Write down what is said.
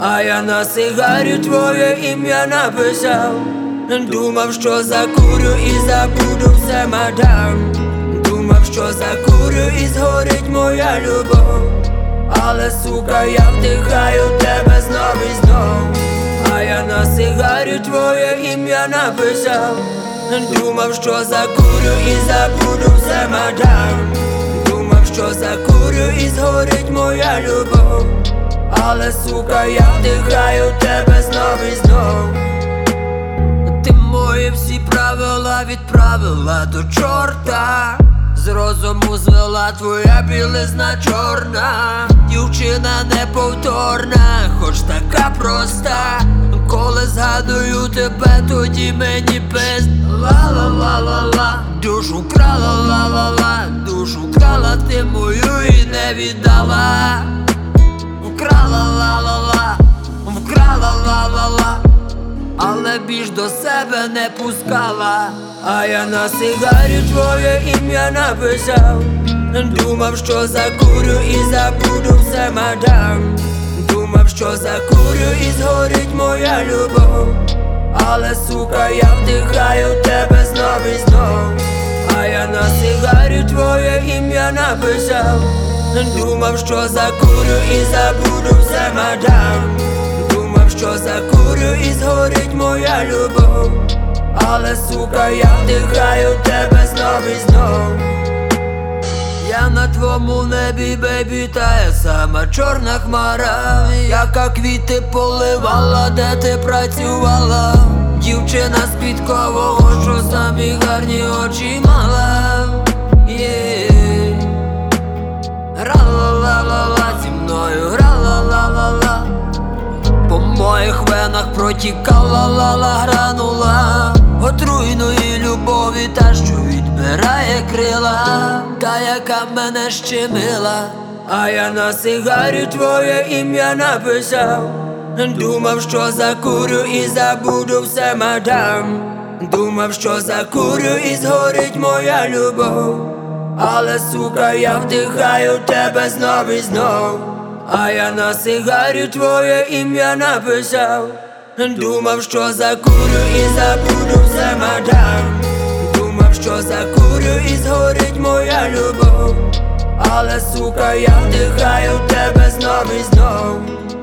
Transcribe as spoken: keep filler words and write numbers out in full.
а я на сигарі твоє ім'я написав. Думав, що закурю і забуду все, мадам. Думав, що закурю і згорить моя любов. Але, сука, я вдихаю тебе знов і знов. А я на сигарі твоє ім'я написав. Думав, що закурю і забуду все, мадам. Думав, що закурю і згорить моя любов. Але, сука, я вдихаю тебе знов і знов. Ти мої всі правила відправила до чорта. З розуму звела твоя білизна чорна. Дівчина неповторна, хоч така проста. Коли згадую тебе, тоді мені пизд. Ла-ла-ла-ла-ла, душу вкрала, ла-ла-ла. Душу вкрала ти мою і не віддала. Вкрала, ла-ла-ла, вкрала, ла-ла-ла. Але більш до себе не пускала. А я на сигарі твоє ім'я написав. Думав, що закурю і забуду все, мадам. Думав, що закурю і згорить моя любов. Але, сука, я вдихаю тебе знов і знов. А я на сигарі твоє ім'я написав. Думав, що закурю і забуду все, мадам. Думав, що закурю і згорить моя любов. Але, сука, я вдихаю тебе знов і знов. Я на твоєму небі, бейбі, тая сама чорна хмара, яка квіти поливала, де ти працювала. Дівчина з підкового, що самі гарні очі мала. yeah. Грала, ла-ла-ла, зі мною грала, ла-ла-ла. По моїх венах протікала, ла-ла, гранула отруйної любові, та що відбирає крила, та яка мене щемила. А я на сигарі твоє ім'я написав. Думав, що закурю і забуду все, мадам. Думав, що закурю і згорить моя любов. Але, сука, я вдихаю тебе знов і знов. А я на сигарі твоє ім'я написав. Думав, що закурю і забуду все, мадам. Думав, що закурю і згорить моя любов. Але, сука, я вдихаю тебе знов і знов.